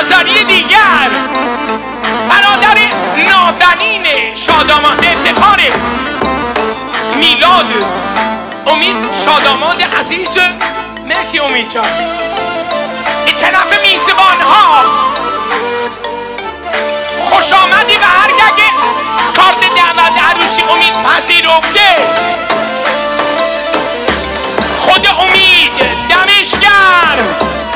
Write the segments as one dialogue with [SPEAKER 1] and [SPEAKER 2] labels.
[SPEAKER 1] آزاری دیگر برادر نازنین شادامان افتخار میلاد امید شادامان عزیز. مرسی امید جان. این طرف میزبان ها خوش آمدی و هرگه کارت دعوت عروسی امید پذیرفته خود امید دمش گرم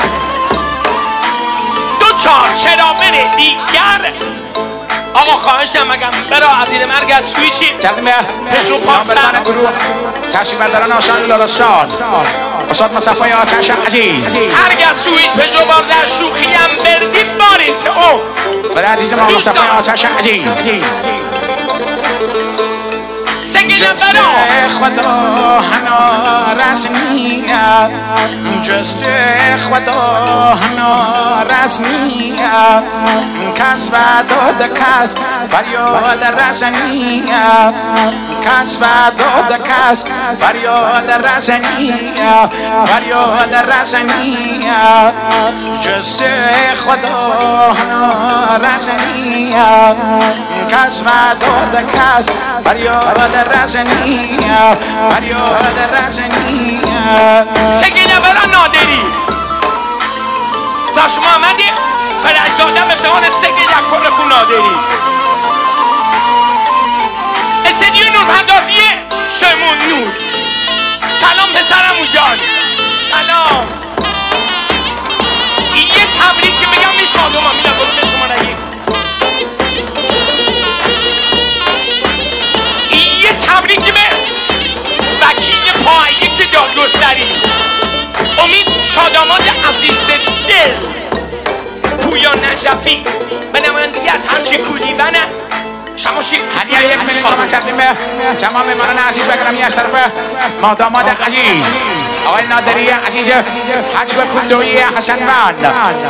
[SPEAKER 1] دو چهار چراغ دیگر. آقا خواهشم مگم برا عزیز مرگ از سویچی
[SPEAKER 2] تقدیم
[SPEAKER 1] پشو پاسن
[SPEAKER 2] گروه تشریف برداران آشان لالستان استاد مصطفی آتش عزیز
[SPEAKER 1] هرگز سویچ پشو باردر شوخیم بردید بارید او
[SPEAKER 2] برای عزیز ما مصطفی آتش عزیز
[SPEAKER 1] سگیدم برا
[SPEAKER 2] خدا هنا رسمیه جست خدا هنا رسمیه کس و داد کس فریاد رسمیه کس و داد کس فریاد رسمیه فریاد رسمیه جست خدا هنا رسمیه کس و داد کس فریاد رسمیه فریاد رسمیه.
[SPEAKER 1] سگیدم برا نادری داشت محمدی فرشدادم افتحان سگیدم کل خون نادری استدیو نور پردازیه شمون نور. سلام پسرمو جان سلام. این یه تبریک که بگم این شادوما میدم برو به شما نگیم. این یه تبریک به وکیل پایه که دادگستری امید شاداماد عزیز دل پویا نجفی به نمایندگی از همچین کولیونه شماشی
[SPEAKER 2] هدیه یک میلیون تومان تقدیم به تمام مهمانان عزیز و گرامی از طرف ماداماد عزیز آقای نادری عزیز حجب کندویی حسنوند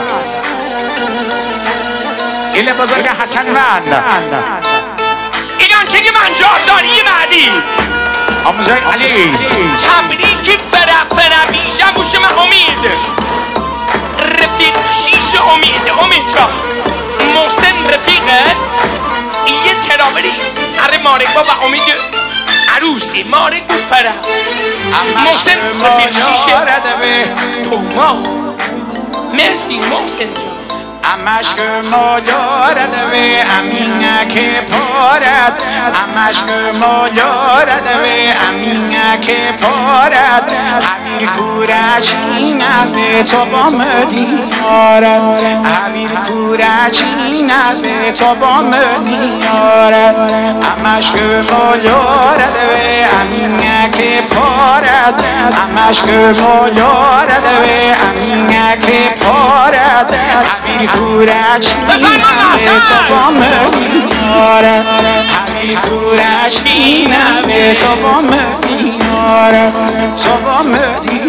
[SPEAKER 2] گل بزرگ حسنوند
[SPEAKER 1] ایران چگه منجازاری بعدی
[SPEAKER 2] آموزای عزیز
[SPEAKER 1] تبریکی فرابیشم بوش من امید رفیق شیش امید را محسن رفیقه یه ترابری اره مارکا و امید عروسی مارک بود فرا محسن رفیق شیشه تو ما مرسی محسن جان
[SPEAKER 2] امشک مالارد و امینه که پارد امشک مالارد و امینه که پارد حویر کورچینه به تو با مدیارد حویر کورچینه به تو با مدیارد امشک مالارد و امینه که پارد امشک مالارد و امینه که پارد حویر کورچینه به تو با مدیاره حویر کورچینه به تو با مدیاره تو با مدیاره